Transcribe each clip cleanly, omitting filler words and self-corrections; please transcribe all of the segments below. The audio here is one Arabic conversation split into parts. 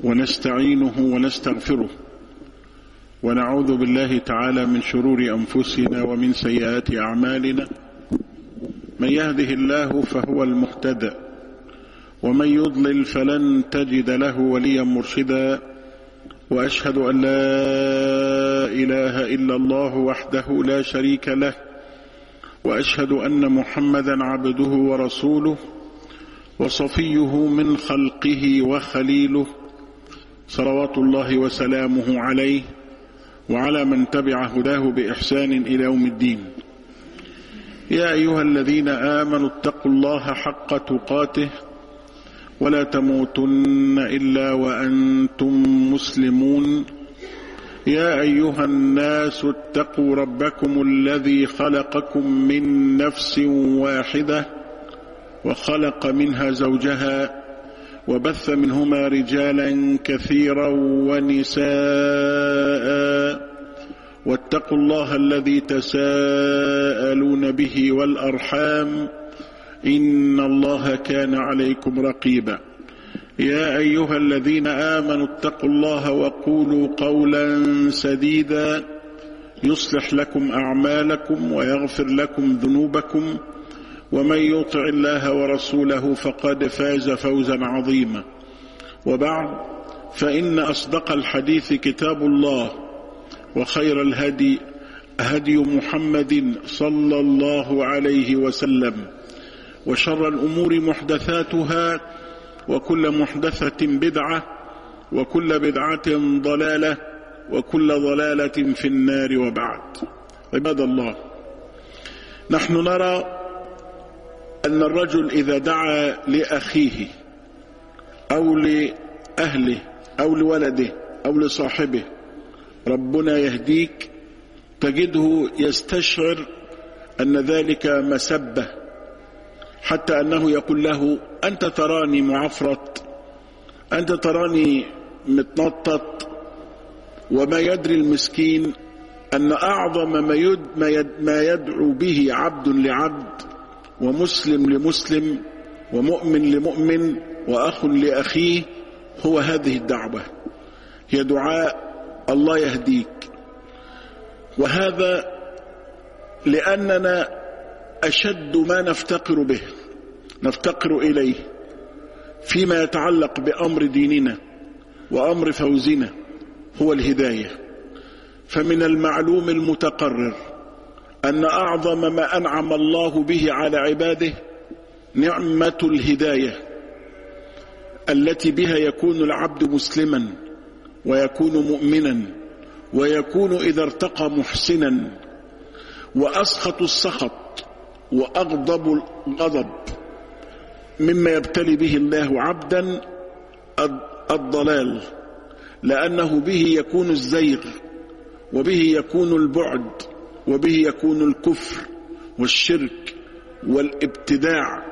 ونستعينه ونستغفره، ونعوذ بالله تعالى من شرور أنفسنا ومن سيئات أعمالنا. من يهده الله فهو المهتدى، ومن يضلل فلن تجد له وليا مرشدا. وأشهد أن لا إله إلا الله وحده لا شريك له، وأشهد أن محمدا عبده ورسوله وصفيه من خلقه وخليله، صلوات الله وسلامه عليه وعلى من تبع هداه بإحسان إلى يوم الدين. يا أيها الذين آمنوا اتقوا الله حق تقاته ولا تموتن إلا وأنتم مسلمون. يا أيها الناس اتقوا ربكم الذي خلقكم من نفس واحدة وخلق منها زوجها وبث منهما رجالا كثيرا ونساء، واتقوا الله الذي تساءلون به والأرحام إن الله كان عليكم رقيبا. يا أيها الذين آمنوا اتقوا الله وقولوا قولا سديدا يصلح لكم أعمالكم ويغفر لكم ذنوبكم، ومن يطع الله ورسوله فقد فاز فوزا عظيما. وبعد، فإن أصدق الحديث كتاب الله، وخير الهدي هدي محمد صلى الله عليه وسلم، وشر الأمور محدثاتها، وكل محدثة بدعة، وكل بدعة ضلالة، وكل ضلالة في النار. وبعد، عباد الله، نحن نرى أن الرجل إذا دعا لأخيه أو لأهله أو لولده أو لصاحبه ربنا يهديك، تجده يستشعر أن ذلك مسبة، حتى أنه يقول له: أنت تراني معفرت، أنت تراني متنطط. وما يدري المسكين أن أعظم ما يدعو به عبد لعبد، ومسلم لمسلم، ومؤمن لمؤمن، وأخ لأخيه هو هذه الدعوة، هي دعاء الله يهديك. وهذا لأننا أشد ما نفتقر به، نفتقر إليه فيما يتعلق بأمر ديننا وأمر فوزنا هو الهداية. فمن المعلوم المتقرر أن أعظم ما أنعم الله به على عباده نعمة الهداية، التي بها يكون العبد مسلما، ويكون مؤمنا، ويكون إذا ارتقى محسنا. وأسخط السخط وأغضب الغضب مما يبتلي به الله عبدا الضلال، لأنه به يكون الزيغ، وبه يكون البعد، وبه يكون الكفر والشرك والابتداع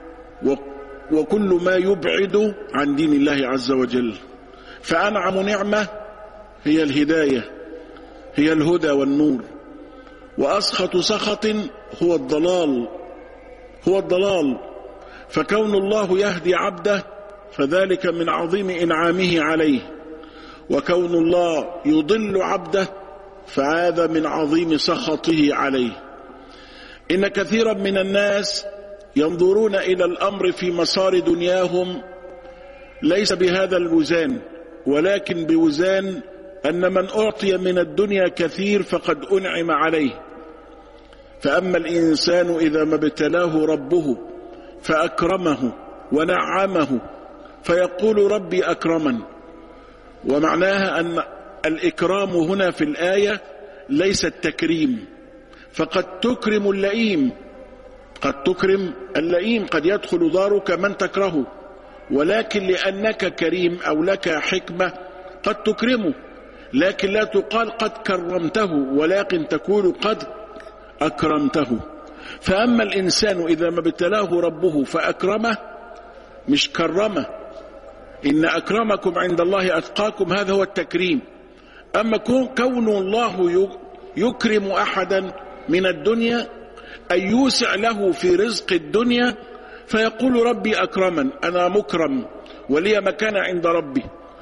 وكل ما يبعد عن دين الله عز وجل. فأنعم نعمة هي الهداية، هي الهدى والنور. وأسخط سخط هو الضلال، هو الضلال. فكون الله يهدي عبده فذلك من عظيم إنعامه عليه، وكون الله يضل عبده فهذا من عظيم سخطه عليه. إن كثيرا من الناس ينظرون إلى الأمر في مسار دنياهم ليس بهذا الوزان، ولكن بوزان أن من أعطي من الدنيا كثير فقد أنعم عليه. فأما الإنسان إذا ما ابتلاه ربه فأكرمه ونعمه فيقول: ربي أكرمن. ومعناها أن الإكرام هنا في الآية ليس التكريم، فقد تكرم اللئيم، قد تكرم اللئيم، قد يدخل دارك من تكرهه، ولكن لأنك كريم أو لك حكمة قد تكرمه، لكن لا تقال قد كرمته، ولكن تقول قد أكرمته. فأما الإنسان إذا ما ابتلاه ربه فأكرمه، مش كرمه. إن أكرمكم عند الله أتقاكم، هذا هو التكريم. أما كون الله يكرم أحدا من الدنيا أن يوسع له في رزق الدنيا فيقول: ربي أكرمن، أنا مكرم ولي مكان عند ربي.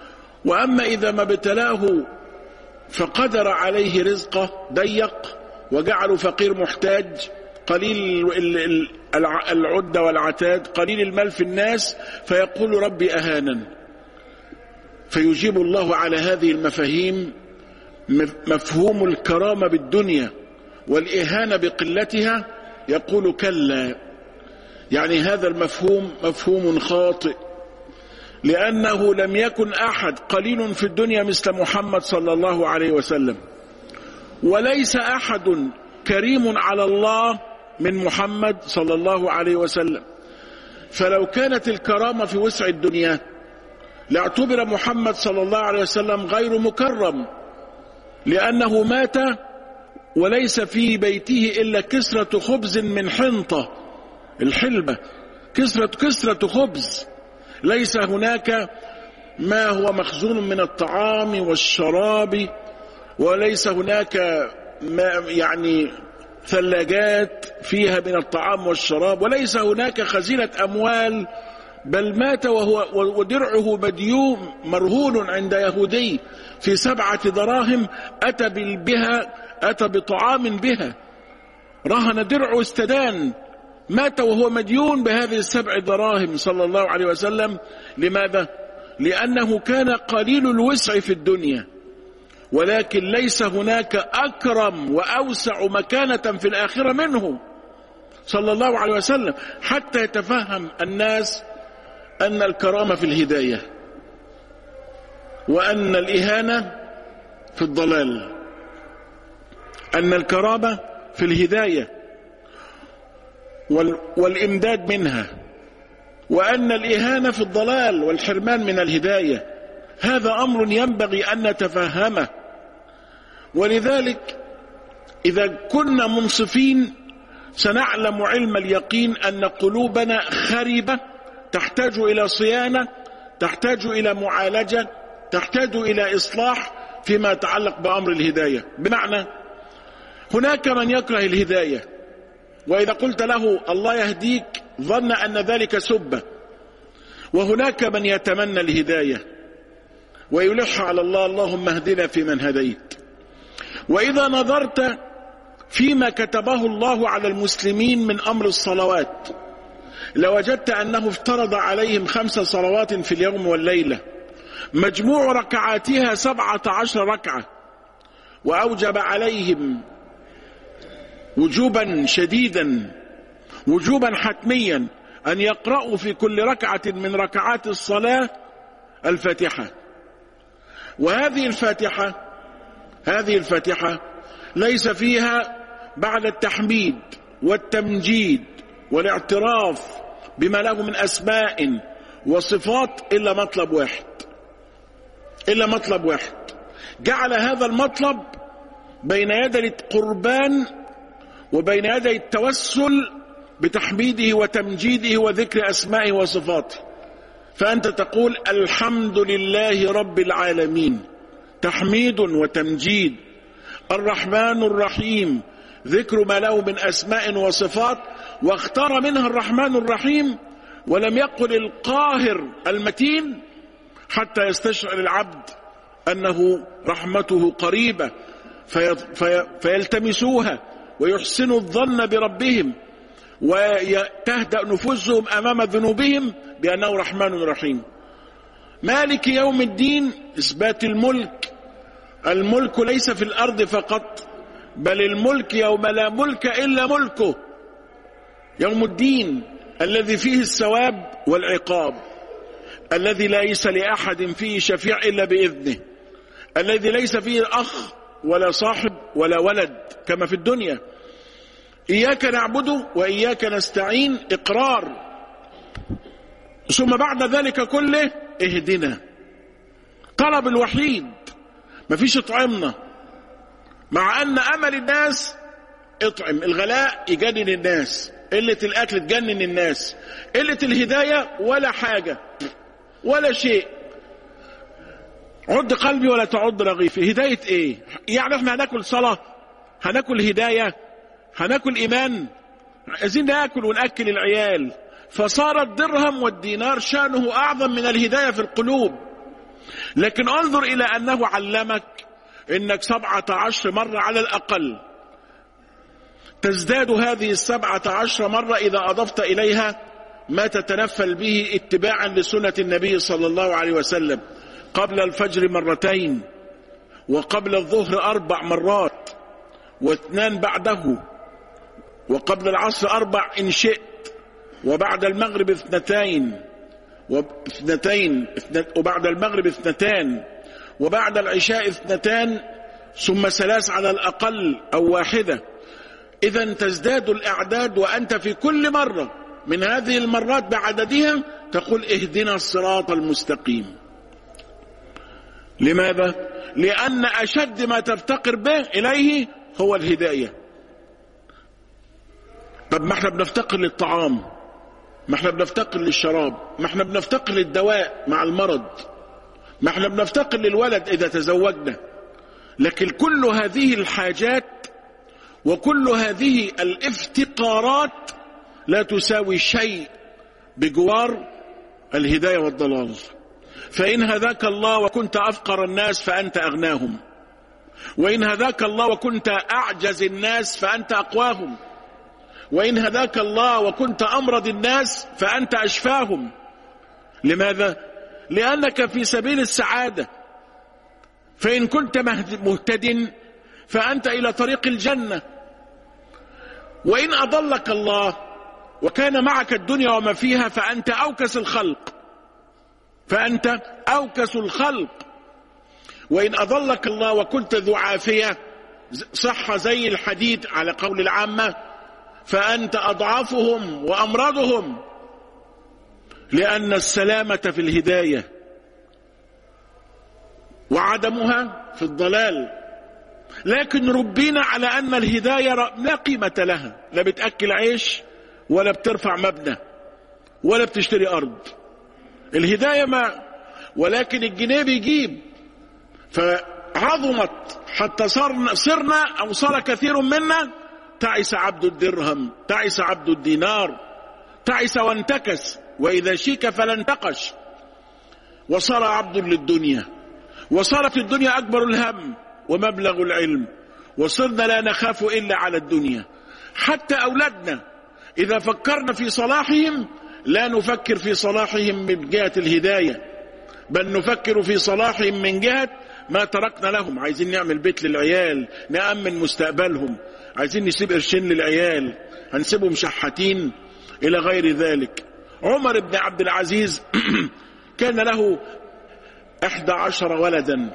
وأما إذا ما ابتلاه فقدر عليه رزقه ضيق وجعله فقير محتاج قليل العدة والعتاد قليل المال في الناس، فيقول ربي أهانا. فيجيب الله على هذه المفاهيم مفهوم الكرامة بالدنيا والإهانة بقلتها، يقول كلا، يعني هذا المفهوم مفهوم خاطئ، لأنه لم يكن أحد قليل في الدنيا مثل محمد صلى الله عليه وسلم، وليس أحد كريم على الله من محمد صلى الله عليه وسلم. فلو كانت الكرامة في وسع الدنيا لاعتبر محمد صلى الله عليه وسلم غير مكرم، لأنه مات وليس في بيته إلا كسرة خبز من حنطة، الحلبة كسرة خبز، ليس هناك ما هو مخزون من الطعام والشراب، وليس هناك ما يعني ثلاجات فيها من الطعام والشراب، وليس هناك خزينة أموال، بل مات وهو ودرعه مديوم مرهون عند يهودي في 7 دراهم، أتى بطعام بها، رهن درعه استدان، مات وهو مديون بهذه 7 دراهم صلى الله عليه وسلم. لماذا؟ لأنه كان قليل الوسع في الدنيا، ولكن ليس هناك أكرم وأوسع مكانة في الآخرة منه صلى الله عليه وسلم، حتى يتفهم الناس أن الكرامة في الهداية، وأن الإهانة في الضلال، أن الكرامة في الهداية والإمداد منها، وأن الإهانة في الضلال والحرمان من الهداية. هذا أمر ينبغي أن نتفهمه. ولذلك إذا كنا منصفين سنعلم علم اليقين أن قلوبنا خربة، تحتاج إلى صيانة، تحتاج إلى معالجة، تحتاج إلى إصلاح فيما يتعلق بأمر الهداية. بمعنى هناك من يكره الهداية، وإذا قلت له الله يهديك ظن أن ذلك سبة، وهناك من يتمنى الهداية ويلح على الله اللهم اهدنا فيمن هديت. وإذا نظرت فيما كتبه الله على المسلمين من أمر الصلوات لوجدت أنه افترض عليهم 5 صلوات في اليوم والليلة، مجموع ركعاتها 17 ركعة، وأوجب عليهم وجوبا شديدا، وجوبا حتميا، أن يقرأوا في كل ركعة من ركعات الصلاة الفاتحة. وهذه الفاتحة ليس فيها بعد التحميد والتمجيد والاعتراف بما له من أسماء وصفات إلا مطلب واحد، جعل هذا المطلب بين يدي القربان وبين يدي التوسل بتحميده وتمجيده وذكر أسمائه وصفاته. فأنت تقول الحمد لله رب العالمين، تحميد وتمجيد، الرحمن الرحيم، ذكر ما له من أسماء وصفات، واختار منها الرحمن الرحيم ولم يقل القاهر المتين، حتى يستشعر العبد أنه رحمته قريبة فيلتمسوها ويحسنوا الظن بربهم وتهدأ نفوسهم أمام ذنوبهم بأنه رحمن رحيم. مالك يوم الدين إثبات الملك. الملك ليس في الأرض فقط، بل الملك يوم لا ملك إلا ملكه، يوم الدين الذي فيه الثواب والعقاب، الذي ليس لأحد فيه شفيع إلا بإذنه، الذي ليس فيه أخ ولا صاحب ولا ولد كما في الدنيا. إياك نعبد وإياك نستعين إقرار، ثم بعد ذلك كله اهدنا، طلب الوحيد، مفيش اطعمنا، مع أن أمل الناس اطعم، الغلاء يجنن الناس، قلة الأكل تجنن الناس، قلة الهداية ولا حاجة ولا شيء، عد قلبي ولا تعد رغيفي. هداية ايه؟ يعني احنا هناكل صلاة، هناكل هداية، هناكل إيمان، عايزين ناكل ونأكل العيال. فصار الدرهم والدينار شأنه أعظم من الهداية في القلوب. لكن انظر إلى أنه علمك إنك 17 مرة على الأقل، تزداد هذه 17 مرة إذا أضفت إليها ما تتنفل به اتباعا لسنة النبي صلى الله عليه وسلم، قبل الفجر مرتين، وقبل الظهر 4 مرات، و2 بعده، وقبل العصر 4 إن شئت، وبعد المغرب 2، وبعد المغرب 2، وبعد العشاء 2، ثم 3 على الأقل أو 1. إذا تزداد الأعداد، وأنت في كل مرة من هذه المرات بعددها تقول اهدنا الصراط المستقيم. لماذا؟ لأن أشد ما تفتقر به إليه هو الهداية. طب ما احنا بنفتقر للطعام، ما احنا بنفتقر للشراب، ما احنا بنفتقر للدواء مع المرض، ما احنا بنفتقر للولد إذا تزوجنا، لكن كل هذه الحاجات وكل هذه الافتقارات لا تساوي شيء بجوار الهداية والضلال. فإن هداك الله وكنت أفقر الناس فأنت أغناهم، وإن هداك الله وكنت أعجز الناس فأنت أقواهم، وإن هداك الله وكنت أمرض الناس فأنت أشفاهم. لماذا؟ لأنك في سبيل السعادة، فإن كنت مهتد فأنت إلى طريق الجنة، وإن أضلك الله وكان معك الدنيا وما فيها فأنت أوكس الخلق، فأنت أوكس الخلق. وإن أضلك الله وكنت ذو عافية صح زي الحديد على قول العامة فأنت أضعفهم وأمرضهم، لأن السلامة في الهداية وعدمها في الضلال. لكن ربنا على أن الهداية لا قيمة لها، لا بتأكل عيش ولا بترفع مبنى ولا بتشتري أرض. الهداية ما، ولكن الجنيه بيجيب، فعظمت حتى صرنا أو صار كثير منا تعس عبد الدرهم، تعس عبد الدينار، تعس وانتكس، وإذا شيك فلا انتقش، وصار عبد للدنيا، وصارت الدنيا أكبر الهم ومبلغ العلم، وصرنا لا نخاف إلا على الدنيا. حتى أولادنا إذا فكرنا في صلاحهم لا نفكر في صلاحهم من جهة الهداية، بل نفكر في صلاحهم من جهة ما تركنا لهم. عايزين نعمل بيت للعيال، نأمن مستقبلهم، عايزين نسيب قرشين للعيال، هنسيبهم شحاتين إلى غير ذلك. عمر بن عبد العزيز كان له 11 ولدا،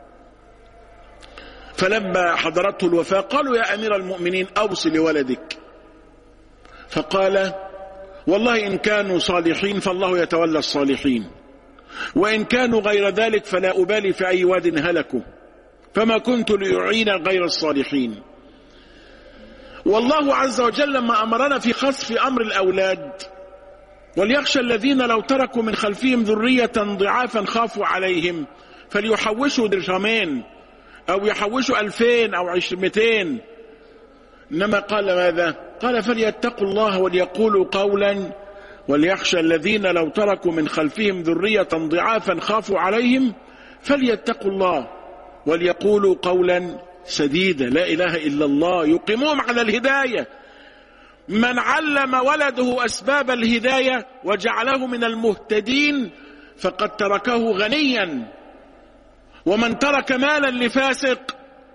فلما حضرته الوفاة قالوا يا أمير المؤمنين أوصي لولدك، فقال والله إن كانوا صالحين فالله يتولى الصالحين، وإن كانوا غير ذلك فلا أبالي في أي واد هلكوا، فما كنت لأعين غير الصالحين. والله عز وجل لما أمرنا في خصف أمر الأولاد، وليخشى الذين لو تركوا من خلفهم ذرية ضعافا خافوا عليهم فليحوشوا درهمين أو يحوشوا 2000 أو 200، إنما قال ماذا؟ قال فليتقوا الله وليقولوا قولا، وليخشى الذين لو تركوا من خلفهم ذرية ضعافا خافوا عليهم فليتقوا الله وليقولوا قولا سديدا. لا إله إلا الله، يقيمون على الهداية. من علم ولده أسباب الهداية وجعله من المهتدين فقد تركه غنيا، ومن ترك مالا لفاسق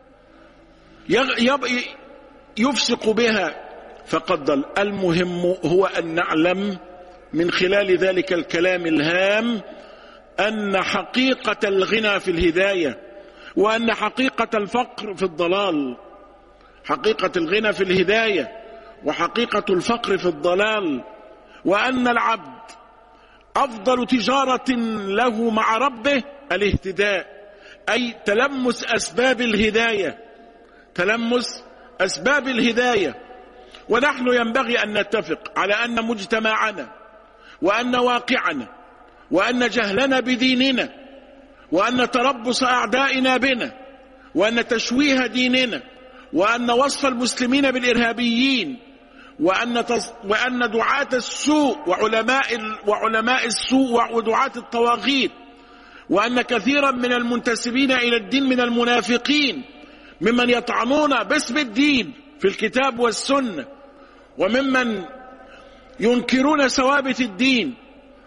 يفسق بها فقد ضل. المهم هو أن نعلم من خلال ذلك الكلام الهام أن حقيقة الغنى في الهداية، وأن حقيقة الفقر في الضلال. حقيقة الغنى في الهداية وحقيقة الفقر في الضلال، وأن العبد أفضل تجارة له مع ربه الاهتداء، أي تلمس أسباب الهداية، تلمس أسباب الهداية. ونحن ينبغي أن نتفق على أن مجتمعنا وأن واقعنا وأن جهلنا بديننا وأن تربص أعدائنا بنا وأن تشويه ديننا وأن وصف المسلمين بالإرهابيين وأن دعاة السوء وعلماء السوء ودعاة الطواغيت وأن كثيرا من المنتسبين إلى الدين من المنافقين ممن يطعنون باسم الدين في الكتاب والسنة، وممن ينكرون ثوابت الدين،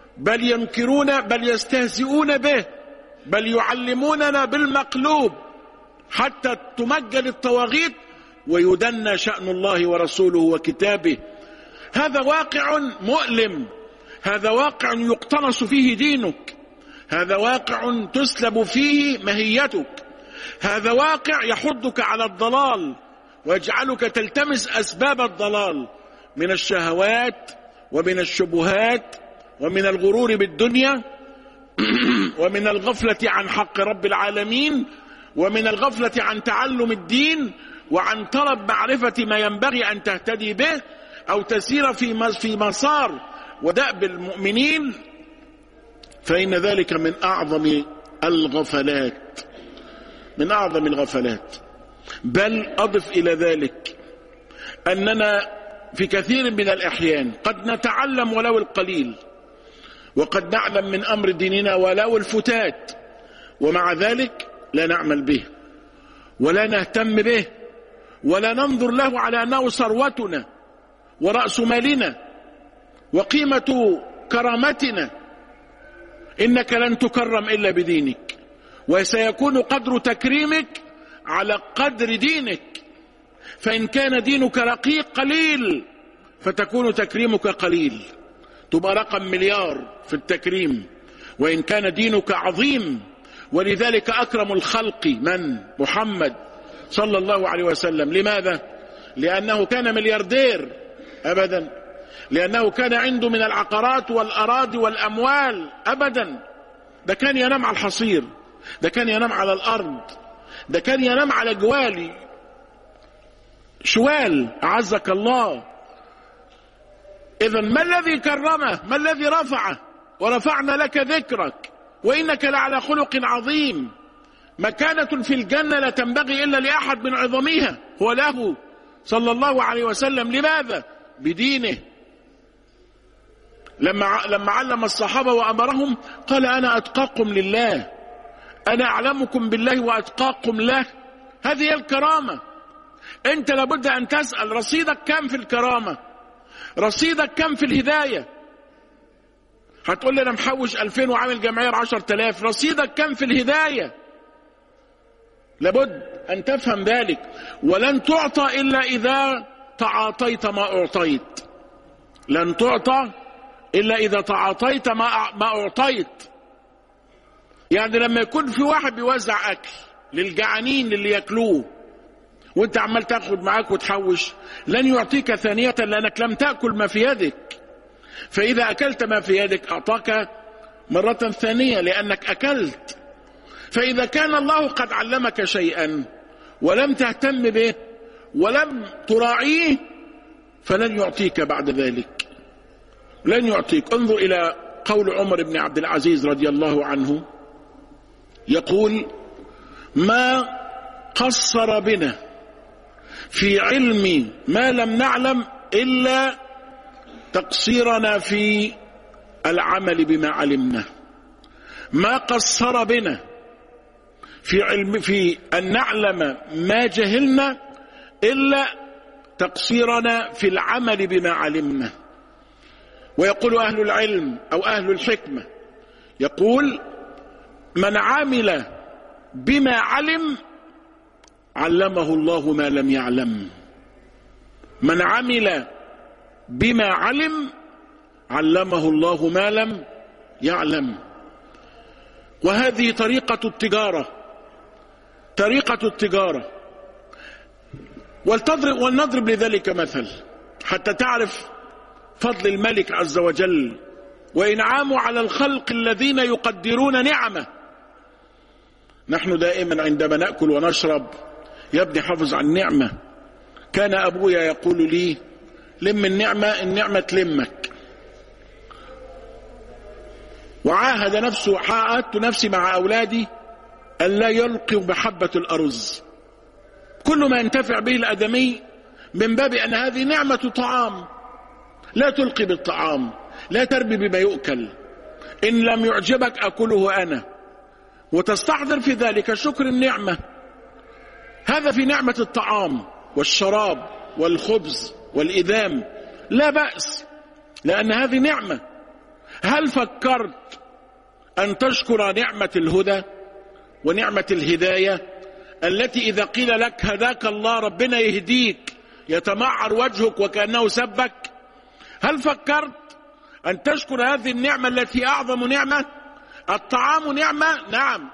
بل يستهزئون به، بل يعلموننا بالمقلوب حتى تمجد الطواغيت ويدنى شأن الله ورسوله وكتابه. هذا واقع مؤلم، هذا واقع يقتنص فيه دينك، هذا واقع تسلب فيه مهيتك، هذا واقع يحضك على الضلال ويجعلك تلتمس أسباب الضلال من الشهوات ومن الشبهات ومن الغرور بالدنيا ومن الغفلة عن حق رب العالمين ومن الغفلة عن تعلم الدين وعن طلب معرفة ما ينبغي أن تهتدي به أو تسير في مسار ودأب المؤمنين، فإن ذلك من أعظم الغفلات، من أعظم الغفلات. بل أضف إلى ذلك أننا في كثير من الأحيان قد نتعلم ولو القليل، وقد نعلم من أمر ديننا ولو الفتات، ومع ذلك لا نعمل به ولا نهتم به ولا ننظر له على أنه ثروتنا ورأس مالنا وقيمة كرامتنا. إنك لن تكرم إلا بدينك، وسيكون قدر تكريمك على قدر دينك، فإن كان دينك رقيق قليل فتكون تكريمك قليل، تبقى رقم مليار في التكريم. وإن كان دينك عظيم، ولذلك أكرم الخلق من؟ محمد صلى الله عليه وسلم. لماذا؟ لأنه كان ملياردير؟ أبدا. لأنه كان عنده من العقارات والأراضي والأموال؟ أبدا. ده كان ينام على الحصير، ده كان ينام على الأرض، ده كان ينام على جوال شوال أعزك الله. إذن ما الذي كرمه؟ ما الذي رفعه؟ ورفعنا لك ذكرك وإنك لعلى خلق عظيم. مكانة في الجنة لا تنبغي إلا لأحد من عظمها، هو له صلى الله عليه وسلم. لماذا؟ بدينه. لما علم الصحابة وأمرهم قال أنا أتقاكم لله، أنا أعلمكم بالله وأتقاكم له. هذه هي الكرامة. أنت لابد أن تسأل رصيدك كم في الكرامة، رصيدك كم في الهداية. هتقول لي أنا محوش 2000 وعامل جمعية 10,000، رصيدك كم في الهداية؟ لابد أن تفهم ذلك. ولن تعطى إلا إذا تعاطيت ما أعطيت، لن تعطى إلا إذا تعاطيت ما أعطيت. يعني لما يكون في واحد بيوزع أكل للجعانين اللي يأكلوه وانت عمال تاخد معاك وتحوش، لن يعطيك ثانية لأنك لم تأكل ما في يدك. فإذا أكلت ما في يدك أعطاك مرة ثانية لأنك أكلت. فإذا كان الله قد علمك شيئا ولم تهتم به ولم تراعيه فلن يعطيك بعد ذلك، لن يعطيك. انظر إلى قول عمر بن عبد العزيز رضي الله عنه، يقول ما قصر بنا في علم ما لم نعلم إلا تقصيرنا في العمل بما علمنا. ما قصر بنا في أن نعلم ما جهلنا إلا تقصيرنا في العمل بما علمنا. ويقول أهل العلم أو أهل الحكمة، يقول من عمل بما علم علمه الله ما لم يعلم. من عمل بما علم علمه الله ما لم يعلم. وهذه طريقة التجارة، طريقة التجارة. ولنضرب لذلك مثل حتى تعرف فضل الملك عز وجل وإنعامه على الخلق الذين يقدرون نعمه. نحن دائما عندما نأكل ونشرب يا ابني حافظ على النعمة. كان أبويا يقول لي لم النعمة تلمك. وعاهد نفسه، عاهدت نفسي مع أولادي أن لا يلقوا بحبة الأرز. كل ما ينتفع به الآدمي من باب أن هذه نعمة طعام، لا تلقي بالطعام، لا تربي بما يؤكل. إن لم يعجبك أكله أنا، وتستحضر في ذلك شكر النعمة. هذا في نعمة الطعام والشراب والخبز والإدام لا بأس، لأن هذه نعمة. هل فكرت أن تشكر نعمة الهدى ونعمة الهداية التي إذا قيل لك هداك الله، ربنا يهديك، يتمعر وجهك وكأنه سبك؟ هل فكرت أن تشكر هذه النعمة التي أعظم نعمة؟ الطعام نعمة، نعم.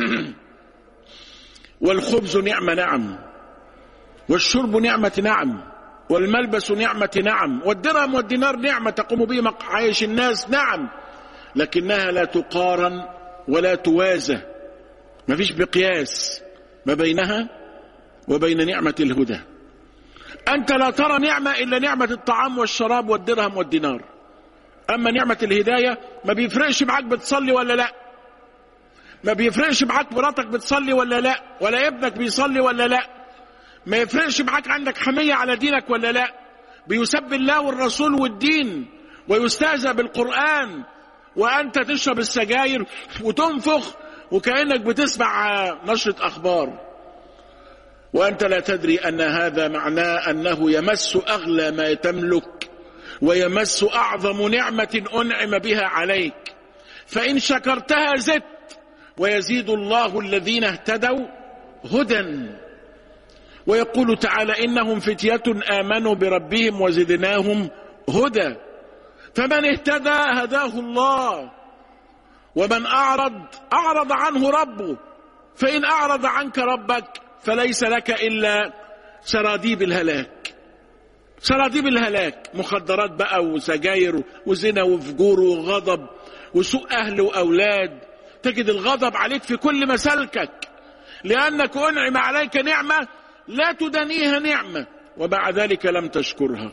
والخبز نعمة، نعم. والشرب نعمة، نعم. والملبس نعمة، نعم. والدرهم والدينار نعمة تقوم به معايش الناس، نعم. لكنها لا تقارن ولا توازى، ما فيش بقياس ما بينها وبين نعمة الهدى. أنت لا ترى نعمة إلا نعمة الطعام والشراب والدرهم والدينار. أما نعمة الهداية ما بيفرقش معاك بتصلي ولا لا، ما بيفرقش معاك مراتك بتصلي ولا لا، ولا ابنك بيصلي ولا لا، ما يفرقش معاك عندك حمية على دينك ولا لا، بيسب الله والرسول والدين ويستهزأ بالقرآن، وأنت تشرب السجاير وتنفخ وكأنك بتسمع نشرة أخبار، وأنت لا تدري أن هذا معناه أنه يمس أغلى ما تملك ويمس أعظم نعمة أنعم بها عليك. فإن شكرتها زدت، ويزيد الله الذين اهتدوا هدى. ويقول تعالى إنهم فتية آمنوا بربهم وزدناهم هدى. فمن اهتدى هداه الله، ومن أعرض عنه ربه. فإن أعرض عنك ربك فليس لك إلا سراديب الهلاك، سراديب الهلاك، مخدرات بقى وسجاير وزنا وفجور وغضب وسوء أهل وأولاد. تجد الغضب عليك في كل مسالكك، لأنك أنعم عليك نعمة لا تدنيها نعمة، ومع ذلك لم تشكرها،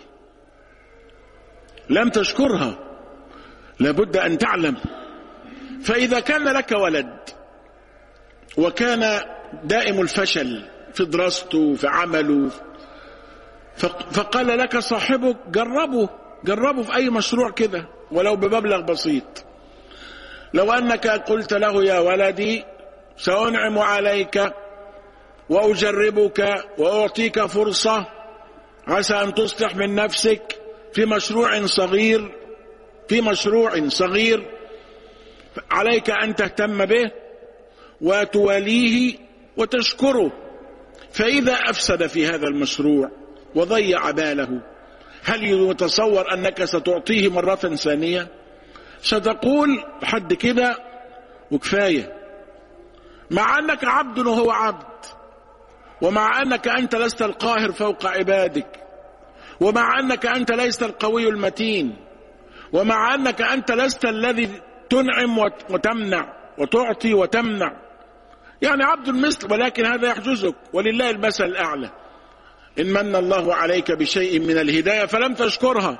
لم تشكرها. لابد أن تعلم. فإذا كان لك ولد وكان دائم الفشل في دراسته في عمله، فقال لك صاحبك جربه في أي مشروع كده ولو بمبلغ بسيط. لو أنك قلت له يا ولدي سأنعم عليك وأجربك وأعطيك فرصة عسى أن تصلح من نفسك في مشروع صغير عليك أن تهتم به وتواليه وتشكره. فإذا أفسد في هذا المشروع وضيع باله، هل يتصور أنك ستعطيه مرة ثانية؟ ستقول حد كده وكفاية، مع أنك عبد وهو عبد، ومع أنك أنت لست القاهر فوق عبادك، ومع أنك أنت لست القوي المتين، ومع أنك أنت لست الذي تنعم وتمنع وتعطي وتمنع، يعني عبد مثل، ولكن هذا يحجزك. ولله المثل الأعلى. إن من الله عليك بشيء من الهداية فلم تشكرها،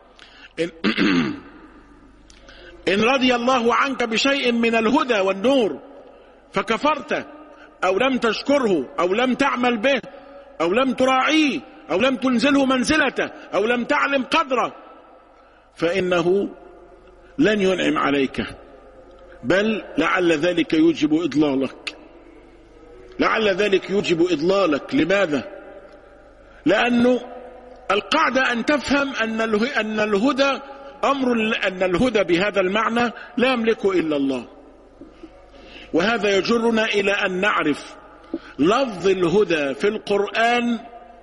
إن رضي الله عنك بشيء من الهدى والنور فكفرت أو لم تشكره أو لم تعمل به أو لم تراعيه أو لم تنزله منزلته أو لم تعلم قدره، فإنه لن ينعم عليك، بل لعل ذلك يوجب إضلالك، لعل ذلك يوجب إضلالك. لماذا؟ لأنه القاعدة أن تفهم أن الهدى أن الهدى بهذا المعنى لا يملكه إلا الله. وهذا يجرنا إلى أن نعرف لفظ الهدى في القرآن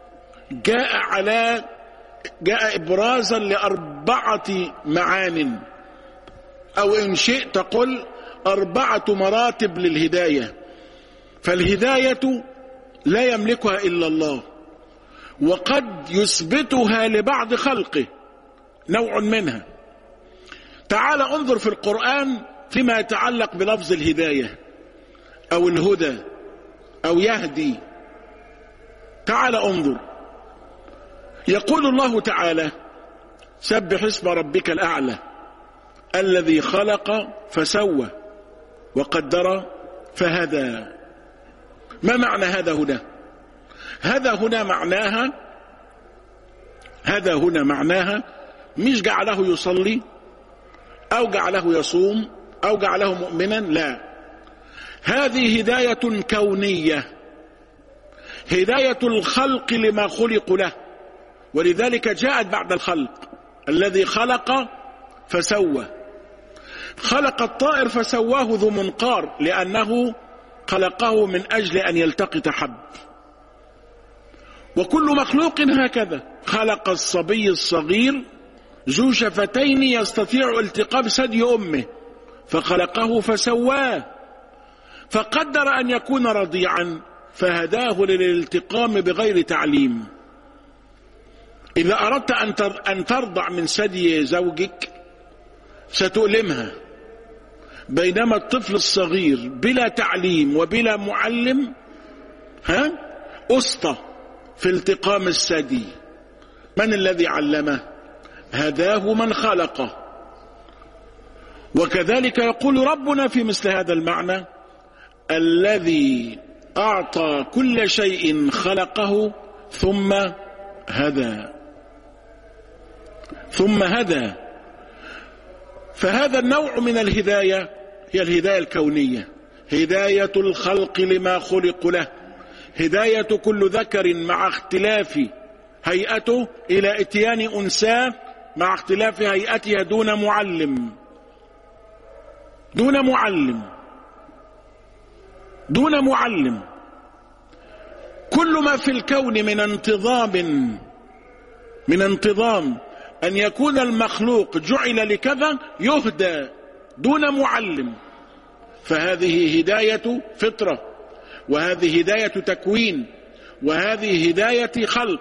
جاء إبرازا لأربعة معان، أو إن شئت قل 4 مراتب للهداية. فالهداية لا يملكها إلا الله، وقد يثبتها لبعض خلقه نوع منها. تعال انظر في القرآن فيما يتعلق بلفظ الهداية أو الهدى أو يهدي. تعال انظر، يقول الله تعالى سبح اسم ربك الأعلى الذي خلق فسوى وقدر فهدى. ما معنى هذا هنا معناها مش جعله يصلي أو جعله يصوم أو جعله مؤمنا، لا، هذه هداية كونية، هداية الخلق لما خلقوا له، ولذلك جاءت بعد الخلق. الذي خلق فسوى، خلق الطائر فسواه ذو منقار، لأنه خلقه من أجل أن يلتقط حب. وكل مخلوق هكذا، خلق الصبي الصغير ذو شفتين يستطيع التقاط ثدي أمه، فخلقه فسواه، فقدر أن يكون رضيعا فهداه للالتقام بغير تعليم. إذا أردت أن ترضع من ثدي زوجك ستؤلمها، بينما الطفل الصغير بلا تعليم وبلا معلم أسطى في التقام الثدي. من الذي علمه؟ هداه من خلقه. وكذلك يقول ربنا في مثل هذا المعنى: الذي أعطى كل شيء خلقه ثم هدى. فهذا النوع من الهداية هي الهداية الكونية، هداية الخلق لما خلق له، هداية كل ذكر مع اختلاف هيئته إلى إتيان أنثى مع اختلاف هيئتها دون معلم. كل ما في الكون من انتظام أن يكون المخلوق جعل لكذا يهدى دون معلم، فهذه هداية فطرة، وهذه هداية تكوين، وهذه هداية خلق.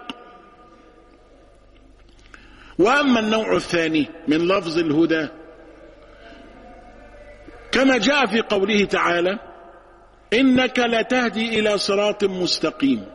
وأما النوع الثاني من لفظ الهدى كما جاء في قوله تعالى: إنك لتهدي إلى صراط مستقيم،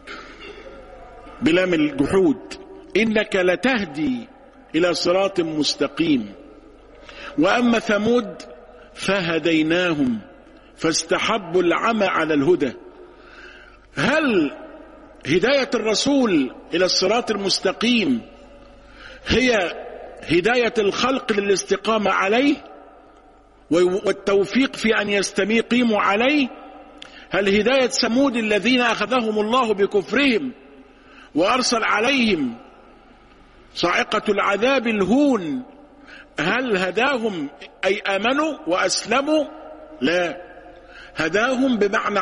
بلام الجحود، إنك لتهدي إلى صراط مستقيم. وأما ثمود فهديناهم فاستحبوا العمى على الهدى. هل هداية الرسول إلى الصراط المستقيم هي هداية الخلق للاستقامة عليه والتوفيق في أن يستقيموا عليه؟ هل هداية ثمود الذين أخذهم الله بكفرهم وأرسل عليهم صاعقة العذاب الهون، هل هداهم أي آمنوا وأسلموا؟ لا، هداهم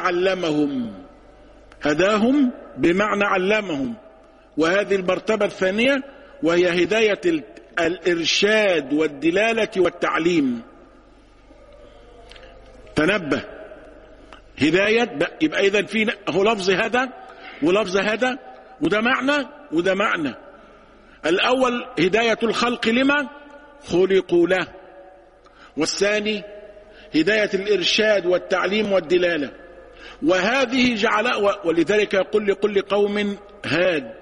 بمعنى علمهم. وهذه المرتبة الثانية وهي هداية الإرشاد والدلالة والتعليم. تنبه، هداية يبقى إذن في هو لفظ هدى ولفظ هدى، وده معنى. الأول هداية الخلق لما خلقوا له، والثاني هداية الإرشاد والتعليم والدلالة. وهذه ولذلك يقول لكل قوم هاد.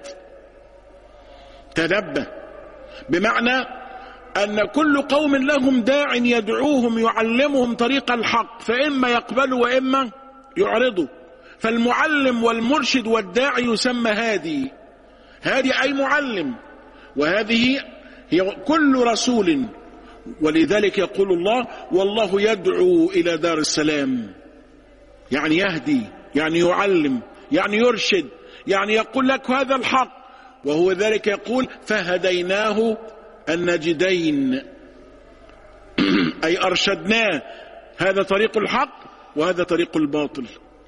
تنبه، بمعنى أن كل قوم لهم داع يدعوهم يعلمهم طريق الحق، فإما يقبلوا وإما يعرضوا. فالمعلم والمرشد والداعي يسمى هادي أي معلم، وهذه هي كل رسول. ولذلك يقول الله: والله يدعو إلى دار السلام، يعني يهدي، يعني يعلم، يعني يرشد، يعني يقول لك هذا الحق. وهو ذلك يقول: فهديناه النجدين أي أرشدناه، هذا طريق الحق وهذا طريق الباطل.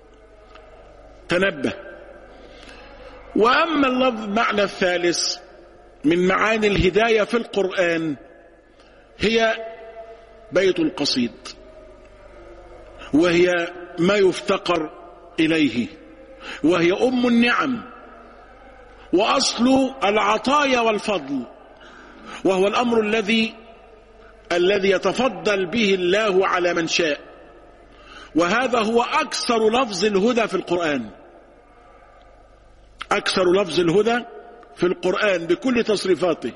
تنبه. وأما اللفظ معنى الثالث من معاني الهداية في القرآن هي بيت القصيد، وهي ما يفتقر إليه، وهي أم النعم وأصل العطايا والفضل، وهو الأمر الذي يتفضل به الله على من شاء. وهذا هو أكثر لفظ الهدى في القرآن، أكثر لفظ الهدى في القرآن بكل تصريفاته،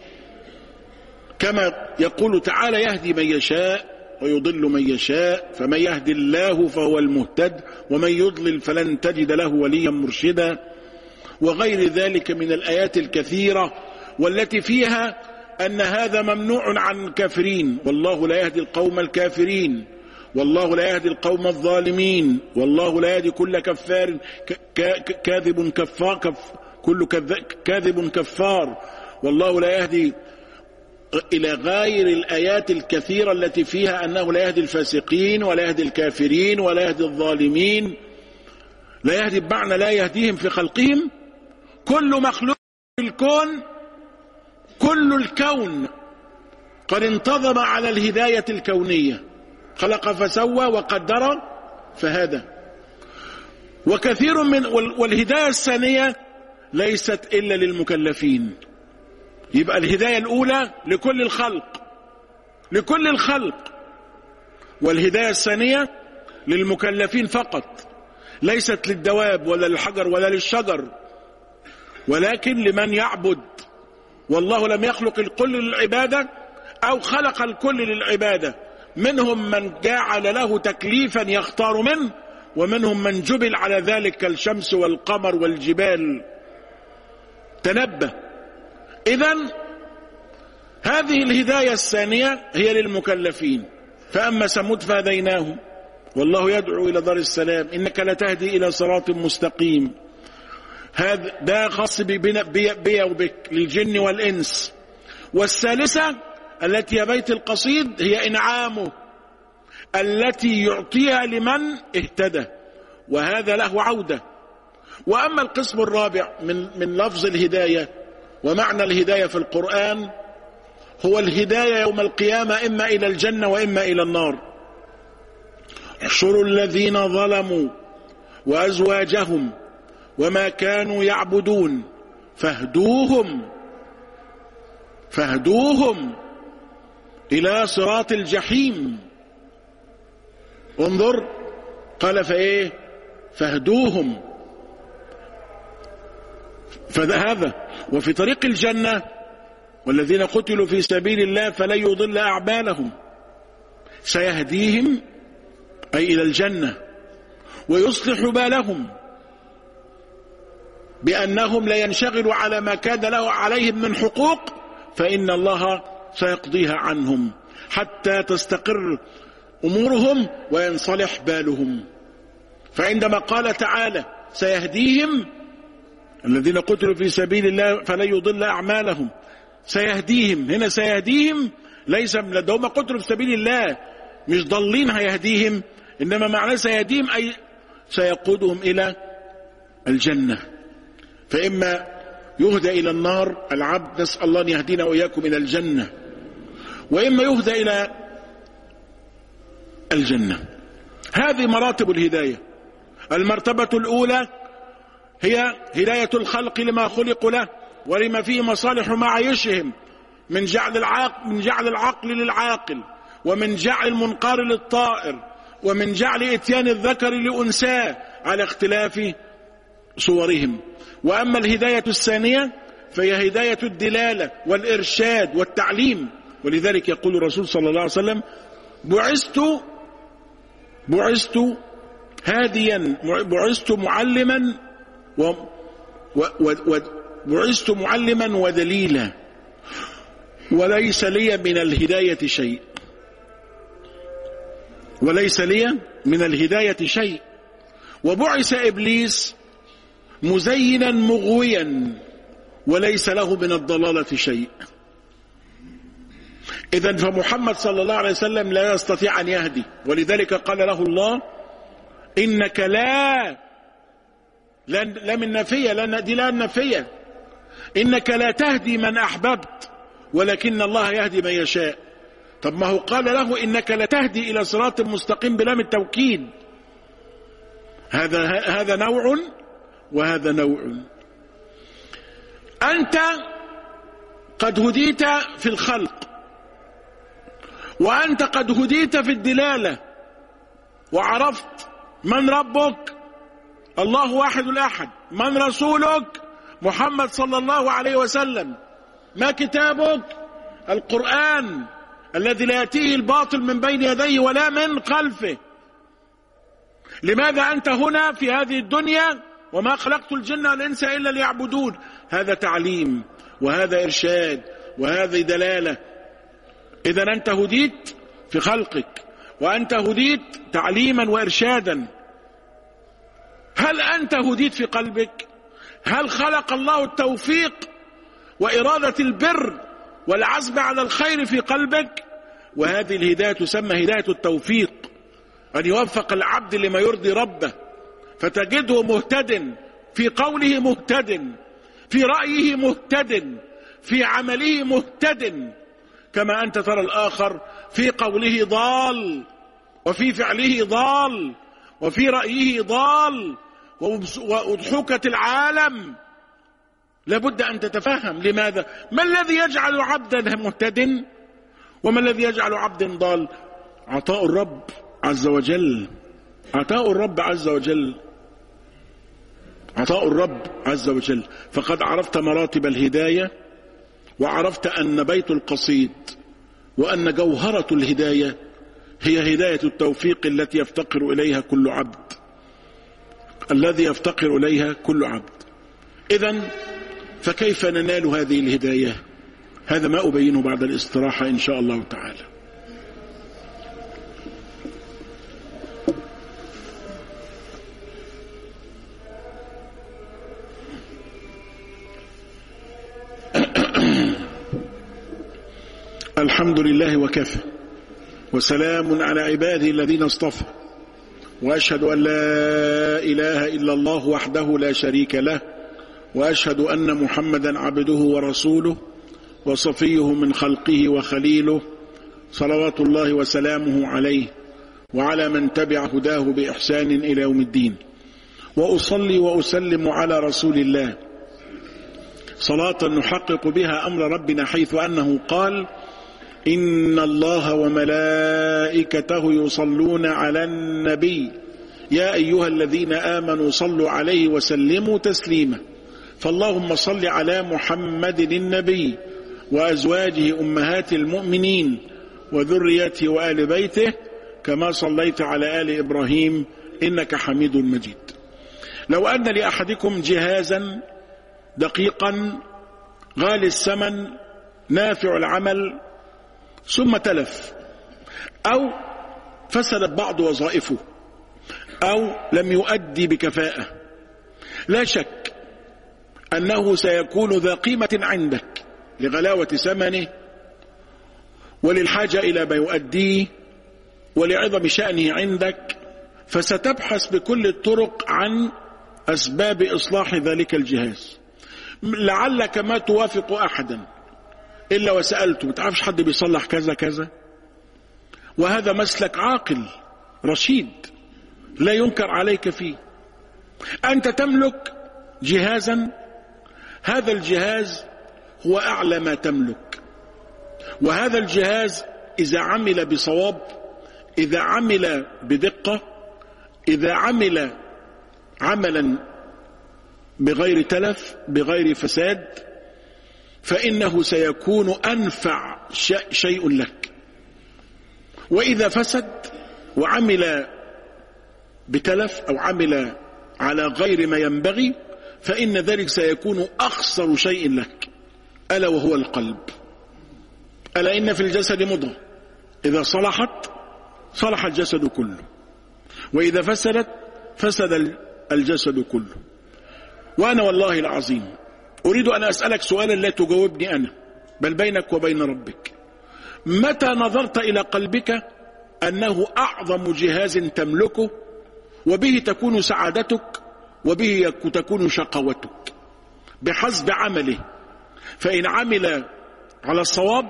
كما يقول تعالى: يهدي من يشاء ويضل من يشاء، فمن يهدي الله فهو المهتد ومن يضلل فلن تجد له وليا مرشدا، وغير ذلك من الآيات الكثيرة والتي فيها أن هذا ممنوع عن الكافرين، والله لا يهدي القوم الكافرين. والله لا يهدي القوم الظالمين، والله لا يهدي كل كفار كاذب كفار، كل كاذب كفار، والله لا يهدي، إلى غير الآيات الكثيرة التي فيها أنه لا يهدي الفاسقين ولا يهدي الكافرين ولا يهدي الظالمين. لا يهدي بمعنى لا يهديهم في خلقهم. كل مخلوق في الكون، كل الكون قد انتظم على الهداية الكونية، خلق فسوى وقدر فهدى. وكثير من والهداية الثانية ليست إلا للمكلفين. يبقى الهداية الأولى لكل الخلق، لكل الخلق، والهداية الثانية للمكلفين فقط، ليست للدواب ولا للحجر ولا للشجر، ولكن لمن يعبد. والله لم يخلق الكل للعبادة أو خلق الكل للعبادة. منهم من جعل له تكليفا يختار منه، ومنهم من جبل على ذلك كالشمس والقمر والجبال. تنبه. إذن هذه الهداية الثانية هي للمكلفين. فأما ثمود فهديناهم والله يدعو إلى دار السلام إنك لتهدي إلى صراط مستقيم. هذا ده خاص بي وبك للجن والإنس. والثالثة التي هي بيت القصيد هي إنعامه التي يعطيها لمن اهتدى، وهذا له عودة. وأما القسم الرابع من لفظ الهداية ومعنى الهداية في القرآن هو الهداية يوم القيامة إما إلى الجنة وإما إلى النار. احشروا الذين ظلموا وأزواجهم وما كانوا يعبدون فاهدوهم إلى صراط الجحيم. انظر قال فإيه؟ فاهدوهم. فهذا وفي طريق الجنة والذين قتلوا في سبيل الله فلن يضل أعمالهم، سيهديهم أي إلى الجنة ويصلح بالهم بأنهم لا ينشغلوا على ما كان له عليهم من حقوق، فإن الله سيقضيها عنهم حتى تستقر أمورهم وينصلح بالهم. فعندما قال تعالى سيهديهم الذين قتلوا في سبيل الله فلن يضل أعمالهم، سيهديهم هنا سيهديهم ليس لدهم قتلوا في سبيل الله مش ضالين هيهديهم، إنما معناه سيهديهم أي سيقودهم إلى الجنة. فإما يهدى إلى النار العبد، نسأل الله أن يهدينا وإياكم إلى الجنة، وإما يهدى إلى الجنة. هذه مراتب الهداية. المرتبة الأولى هي هداية الخلق لما خلقوا له ولما فيه مصالح معايشهم من جعل العقل للعاقل، ومن جعل المنقار للطائر، ومن جعل إتيان الذكر لأنثاه على اختلاف صورهم. وأما الهداية الثانية فهي هداية الدلالة والإرشاد والتعليم. ولذلك يقول الرسول صلى الله عليه وسلم بعثت هاديا، بعثت معلما ودليلا، وليس لي من الهداية شيء، وليس لي من الهداية شيء. وبعث إبليس مزينا مغويا وليس له من الضلالة شيء. إذن فمحمد صلى الله عليه وسلم لا يستطيع أن يهدي، ولذلك قال له الله إنك لا من نفية، دي لا النفية، إنك لا تهدي من أحببت ولكن الله يهدي من يشاء. طب ما هو قال له إنك لا تهدي إلى صراط مستقيم بلام التوكيد. هذا نوع وهذا نوع. أنت قد هديت في الخلق، وأنت قد هديت في الدلالة، وعرفت من ربك الله واحد الأحد، من رسولك محمد صلى الله عليه وسلم، ما كتابك القرآن الذي لا يأتيه الباطل من بين يديه ولا من خلفه. لماذا أنت هنا في هذه الدنيا؟ وما خلقت الجن والإنس إلا ليعبدون. هذا تعليم وهذا إرشاد وهذه دلالة. إذا أنت هديت في خلقك وأنت هديت تعليما وإرشادا. هل أنت هديت في قلبك؟ هل خلق الله التوفيق وإرادة البر والعزم على الخير في قلبك؟ وهذه الهداية تسمى هداية التوفيق، أن يوفق العبد لما يرضي ربه، فتجده مهتد في قوله، مهتد في رأيه، مهتد في عمله، مهتد، كما أنت ترى الآخر في قوله ضال، وفي فعله ضال، وفي رأيه ضال، وأضحوكة العالم. لابد أن تتفهم لماذا، ما الذي يجعل عبدا مهتد وما الذي يجعل عبدا ضال؟ عطاء الرب عز وجل، عطاء الرب عز وجل، عطاء الرب عز وجل. فقد عرفت مراتب الهداية، وعرفت أن بيت القصيد وأن جوهرة الهداية هي هداية التوفيق التي يفتقر إليها كل عبد، الذي يفتقر إليها كل عبد. إذن فكيف ننال هذه الهداية؟ هذا ما أبينه بعد الاستراحة إن شاء الله تعالى. الحمد لله وكفى، وسلام على عباده الذين اصطفى، وأشهد أن لا إله إلا الله وحده لا شريك له، وأشهد أن محمدا عبده ورسوله وصفيه من خلقه وخليله، صلوات الله وسلامه عليه وعلى من تبع هداه بإحسان إلى يوم الدين. وأصلي وأسلم على رسول الله صلاة نحقق بها أمر ربنا، حيث أنه قال: إن الله وملائكته يصلون على النبي يا أيها الذين آمنوا صلوا عليه وسلموا تسليما. فاللهم صل على محمد النبي وأزواجه أمهات المؤمنين وذريته وآل بيته كما صليت على آل إبراهيم إنك حميد مجيد. لو أن لأحدكم جهازا دقيقا غالي الثمن نافع العمل ثم تلف أو فسدت بعض وظائفه أو لم يؤدي بكفاءة، لا شك أنه سيكون ذا قيمة عندك لغلاوة ثمنه وللحاجة إلى ما يؤديه ولعظم شأنه عندك، فستبحث بكل الطرق عن أسباب إصلاح ذلك الجهاز. لعلك ما توافق أحدا إلا وسألته: متعرفش حد بيصلح كذا كذا؟ وهذا مسلك عاقل رشيد لا ينكر عليك فيه. أنت تملك جهازا، هذا الجهاز هو أعلى ما تملك، وهذا الجهاز إذا عمل بصواب، إذا عمل بدقة، إذا عمل عملا بغير تلف بغير فساد، فإنه سيكون أنفع شيء لك. وإذا فسد وعمل بتلف أو عمل على غير ما ينبغي، فإن ذلك سيكون أخسر شيء لك، ألا وهو القلب. ألا إن في الجسد مضغة إذا صلحت صلح الجسد كله، وإذا فسدت فسد الجسد كله. وأنا والله العظيم أريد أن أسألك سؤالا لا تجاوبني أنا، بل بينك وبين ربك: متى نظرت إلى قلبك أنه أعظم جهاز تملكه، وبه تكون سعادتك وبه تكون شقوتك بحسب عمله؟ فإن عمل على الصواب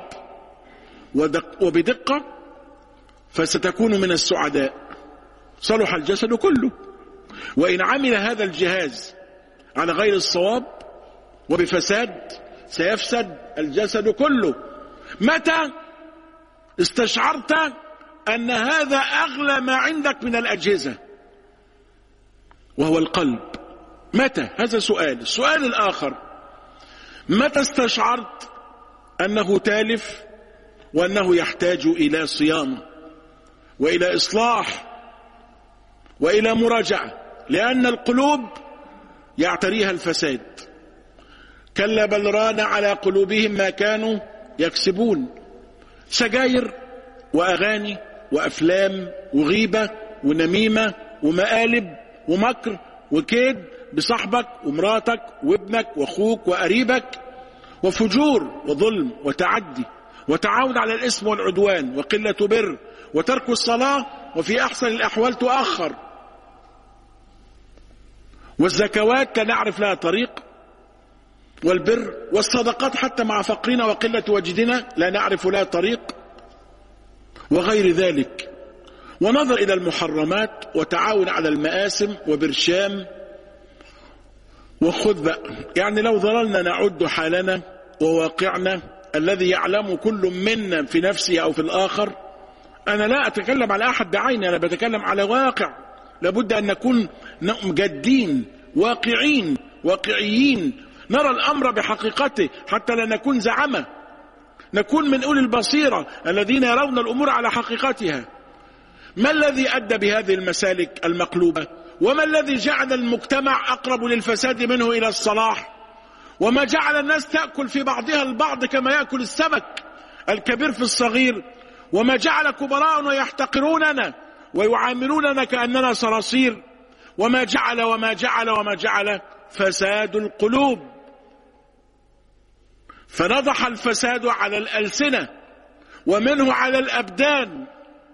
وبدقة فستكون من السعداء، صلح الجسد كله. وإن عمل هذا الجهاز على غير الصواب وبفساد سيفسد الجسد كله. متى استشعرت أن هذا أغلى ما عندك من الأجهزة وهو القلب؟ متى؟ هذا سؤال. السؤال الآخر: متى استشعرت أنه تالف وأنه يحتاج إلى صيانة وإلى إصلاح وإلى مراجعة؟ لأن القلوب يعتريها الفساد. كلا بل ران على قلوبهم ما كانوا يكسبون. سجاير وأغاني وأفلام وغيبة ونميمة ومقالب ومكر وكيد بصاحبك ومراتك وابنك واخوك وقريبك، وفجور وظلم وتعدي وتعاون على الإثم والعدوان وقلة بر وترك الصلاة وفي أحسن الأحوال تؤخر، والزكوات لا نعرف لها طريق، والبر والصدقات حتى مع فقرنا وقلة وجدنا لا نعرف لها طريق، وغير ذلك. ونظر إلى المحرمات وتعاون على المآثم وبرشام. وخذ بقى، يعني لو ظللنا نعد حالنا وواقعنا الذي يعلم كل منا في نفسه أو في الآخر، أنا لا أتكلم على أحد بعيني، أنا بتكلم على واقع. لابد أن نكون جادين واقعيين، نرى الأمر بحقيقته حتى لا نكون زعمة، نكون من أولي البصيرة الذين يرون الأمور على حقيقتها. ما الذي أدى بهذه المسالك المقلوبة؟ وما الذي جعل المجتمع أقرب للفساد منه إلى الصلاح؟ وما جعل الناس تأكل في بعضها البعض كما يأكل السمك الكبير في الصغير؟ وما جعل كبراءنا يحتقروننا ويعاملوننا كأننا صراصير؟ وما جعل فساد القلوب. فنضح الفساد على الألسنة ومنه على الأبدان.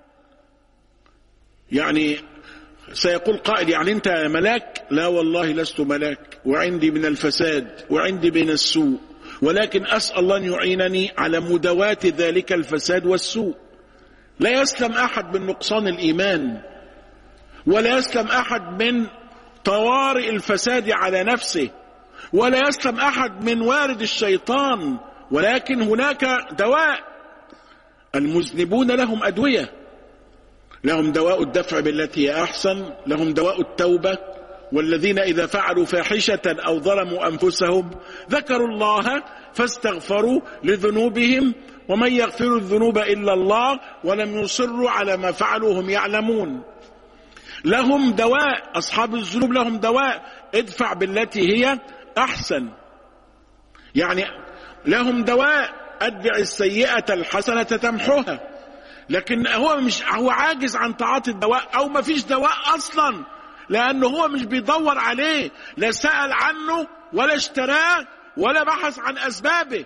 يعني سيقول قائل يعني أنت ملاك؟ لا والله لست ملاك، وعندي من الفساد وعندي من السوء، ولكن أسأل الله أن يعينني على مداواة ذلك الفساد والسوء. لا يسلم أحد من نقصان الإيمان، ولا يسلم أحد من طوارئ الفساد على نفسه، ولا يسلم أحد من وارد الشيطان، ولكن هناك دواء. المذنبون لهم أدوية، لهم دواء الدفع بالتي هي أحسن، لهم دواء التوبة. والذين إذا فعلوا فاحشة أو ظلموا أنفسهم ذكروا الله فاستغفروا لذنوبهم ومن يغفر الذنوب إلا الله ولم يصروا على ما فعلوا هم يعلمون. لهم دواء، أصحاب الذنوب لهم دواء، ادفع بالتي هي أحسن. يعني لهم دواء، أتبع السيئة الحسنة تمحوها. لكن هو عاجز عن تعاطي الدواء، أو ما فيش دواء أصلا، لأنه هو مش بيدور عليه، لا سأل عنه ولا اشتراه ولا بحث عن أسبابه.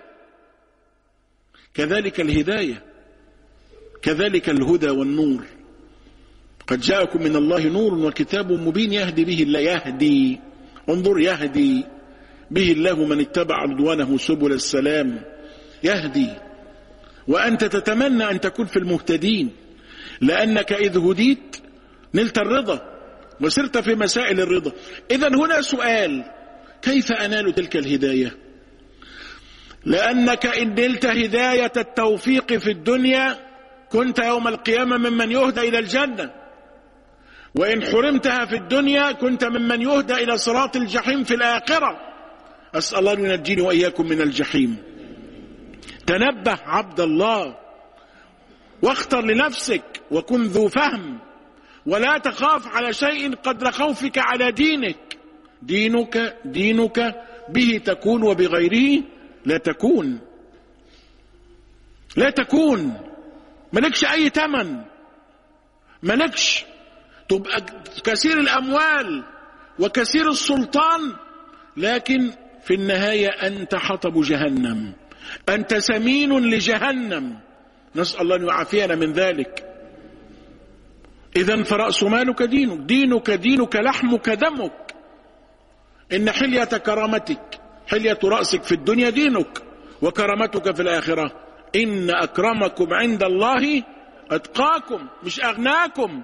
كذلك الهداية، كذلك الهدى والنور. قد جاءكم من الله نور وكتاب مبين يهدي به الله، يهدي، انظر، يهدي به الله من اتبع رضوانه سبل السلام. يهدي، وأنت تتمنى أن تكون في المهتدين، لأنك إذ هديت نلت الرضا وسرت في مسائل الرضا. إذن هنا سؤال: كيف أنال تلك الهداية؟ لأنك إن نلت هداية التوفيق في الدنيا كنت يوم القيامة ممن يهدى إلى الجنة، وإن حرمتها في الدنيا كنت ممن يهدى إلى صراط الجحيم في الآخرة. أسأل الله أن ينجيني وإياكم من الجحيم. تنبه عبد الله، واختر لنفسك، وكن ذو فهم، ولا تخاف على شيء قدر خوفك على دينك. دينك به تكون وبغيره لا تكون. لا تكون، ملكش أي تمن، ملكش، تبقى كثير الأموال وكثير السلطان، لكن في النهاية أنت حطب جهنم، أنت سمين لجهنم، نسأل الله أن يعافينا من ذلك. إذن فرأس مالك دينك لحمك دمك. إن حلية كرامتك، حلية رأسك في الدنيا دينك، وكرامتك في الآخرة إن أكرمكم عند الله أتقاكم، مش أغناكم.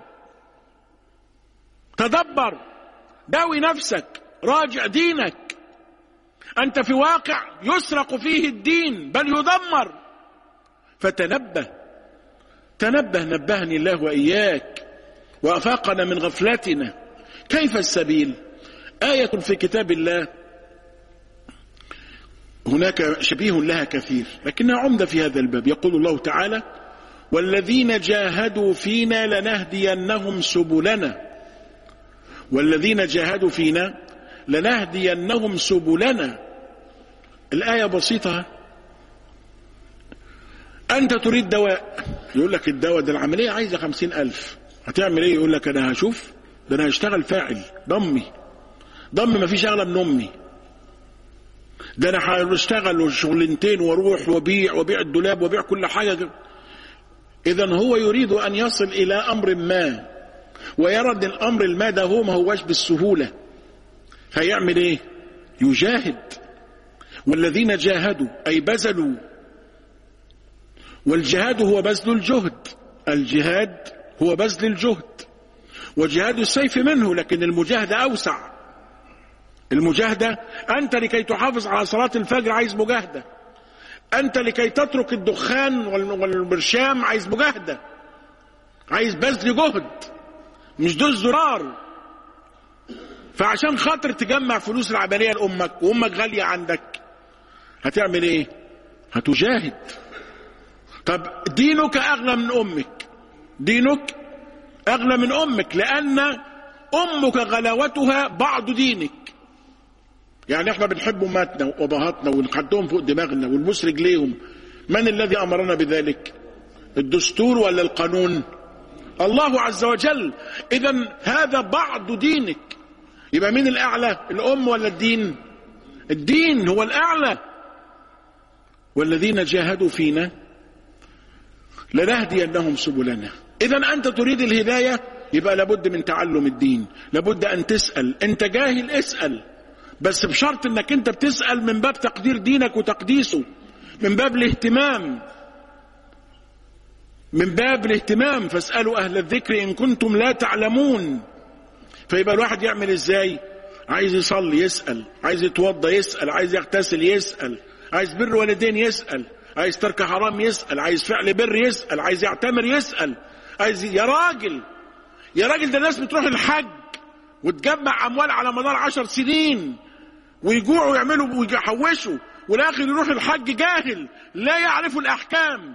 تدبر، داوي نفسك، راجع دينك. أنت في واقع يسرق فيه الدين بل يدمر، فتنبه. نبهني الله وإياك وأفاقنا من غفلتنا. كيف السبيل؟ آية في كتاب الله هناك شبيه لها كثير، لكنها عمدة في هذا الباب. يقول الله تعالى: والذين جاهدوا فينا لنهدينهم سبلنا. والذين جاهدوا فينا لنهدينهم سبلنا. الآية بسيطة. أنت تريد دواء، يقول لك الدواء ده العملية عايزة 50,000، هتعمل ايه؟ يقول لك انا هشوف، ده انا هشتغل فاعل، ضمي مفيش اغلى من امي، ده انا هشتغل شغلتين واروح وبيع الدولاب وبيع كل حاجة. اذا هو يريد ان يصل الى امر ما، ويرى ان الامر الما ده هو ما هوش بالسهولة، فيعمل ايه؟ يجاهد. والذين جاهدوا اي بذلوا، والجهاد هو بذل الجهد، الجهاد هو بذل الجهد، وجهاد السيف منه، لكن المجاهدة أوسع. المجاهدة أنت لكي تحافظ على صلاة الفجر عايز مجاهدة، أنت لكي تترك الدخان والبرشام عايز مجاهدة، عايز بذل جهد، مش دوس زرار. فعشان خاطر تجمع فلوس العملية لأمك وأمك غالية عندك هتعمل إيه؟ هتجاهد. طب دينك أغلى من أمك، دينك أغلى من أمك، لأن أمك غلاوتها بعض دينك. يعني احنا بنحب أماتنا وأبهاتنا ونحطهم فوق دماغنا ونبوس رجليهم، من الذي أمرنا بذلك؟ الدستور ولا القانون؟ الله عز وجل. إذن هذا بعض دينك. يبقى مين الأعلى؟ الأم ولا الدين؟ الدين هو الأعلى. والذين جاهدوا فينا لنهدينهم سبلنا. إذن أنت تريد الهداية، يبقى لابد من تعلم الدين، لابد أن تسأل. أنت جاهل اسأل، بس بشرط أنك أنت بتسأل من باب تقدير دينك وتقديسه، من باب الاهتمام، من باب الاهتمام. فاسألوا أهل الذكر إن كنتم لا تعلمون. فيبقى الواحد يعمل إزاي؟ عايز يصلي يسأل، عايز يتوضى يسأل، عايز يغتسل يسأل، عايز بر والدين يسأل، عايز ترك حرام يسأل، عايز فعل بر يسأل، عايز يعتمر يسأل، عايز يا راجل ده الناس بتروح الحج وتجمع أموال على مدار 10 سنين ويجوعوا ويعملوا ويحوشوا، والآخر يروح الحج جاهل لا يعرف الأحكام،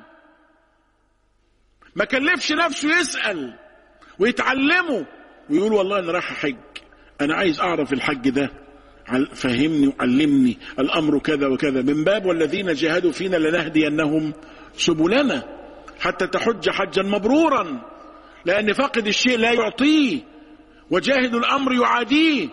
ما كلفش نفسه يسأل ويتعلمه ويقول والله أنا رايح حج، أنا عايز أعرف الحج ده، فهمني وعلمني الأمر كذا وكذا. من باب والذين جاهدوا فينا لنهدينهم سبلنا حتى تحج حجا مبرورا، لأن فاقد الشيء لا يعطيه وجاهد الأمر يعاديه.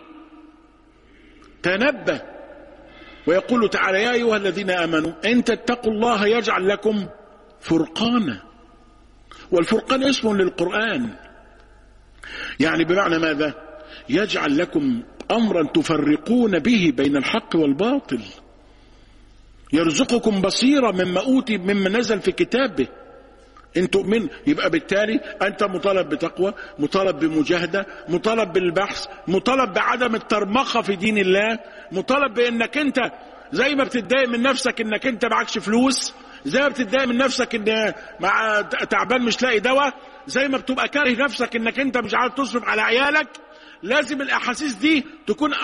تنبه. ويقول تعالى يا أيها الذين آمنوا إن تتقوا الله يجعل لكم فرقانا. والفرقان اسم للقرآن، يعني بمعنى ماذا؟ يجعل لكم أمرا تفرقون به بين الحق والباطل، يرزقكم بصيرة مما أوتي مما نزل في كتابه إن تؤمن. يبقى بالتالي أنت مطالب بتقوى، مطالب بمجاهدة، مطالب بالبحث، مطالب بعدم الترمخة في دين الله، مطالب بأنك أنت زي ما بتتضايق من نفسك أنك أنت معكش فلوس، زي ما بتتضايق من نفسك أن مع تعبان مش لاقي دواء، زي ما بتبقى كاره نفسك أنك أنت مش عارف تصرف على عيالك، لازم الأحاسيس دي تكون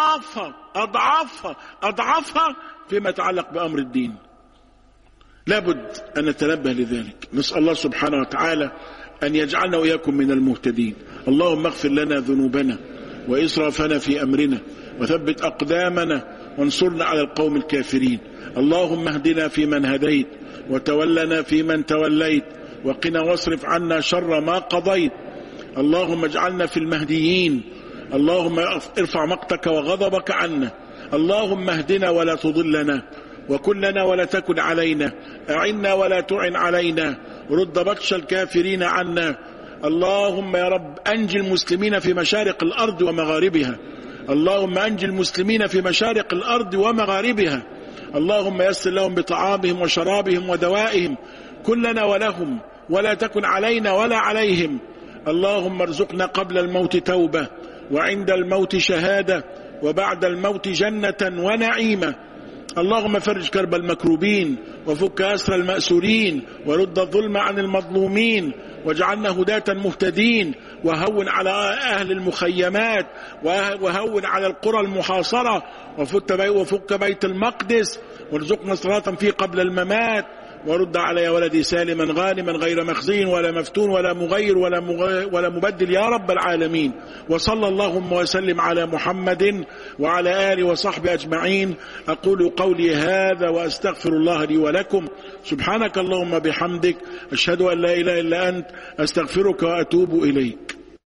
أضعافها فيما يتعلق بأمر الدين. لابد أن نتنبه لذلك. نسأل الله سبحانه وتعالى أن يجعلنا وإياكم من المهتدين. اللهم اغفر لنا ذنوبنا وإسرافنا في أمرنا وثبت أقدامنا وانصرنا على القوم الكافرين. اللهم اهدنا فيمن هديت وتولنا فيمن توليت وقنا واصرف عنا شر ما قضيت. اللهم اجعلنا في المهديين. اللهم ارفع مقتك وغضبك عنا. اللهم اهدنا ولا تضلنا، وكن لنا ولا تكن علينا، أعنا ولا تعن علينا، رد بطش الكافرين عنا. اللهم يا رب أنجي المسلمين في مشارق الأرض ومغاربها. اللهم أنجي المسلمين في مشارق الأرض ومغاربها. اللهم يسر لهم بطعامهم وشرابهم ودوائهم، كن لنا ولهم ولا تكن علينا ولا عليهم. اللهم ارزقنا قبل الموت توبة، وعند الموت شهادة، وبعد الموت جنة ونعيمة. اللهم فرج كرب المكروبين، وفك أسر المأسورين، ورد الظلم عن المظلومين، واجعلنا هداة مهتدين، وهون على أهل المخيمات، وهون على القرى المحاصرة، وفك بيت المقدس، وارزقنا صلاة فيه قبل الممات، ورد علي ولدي سالما غانما غير مخزي ولا مفتون ولا مغير ولا مبدل يا رب العالمين. وصلى اللهم وسلم على محمد وعلى آله وصحبه أجمعين. أقول قولي هذا وأستغفر الله لي ولكم. سبحانك اللهم بحمدك، أشهد أن لا إله إلا أنت، أستغفرك وأتوب إليك.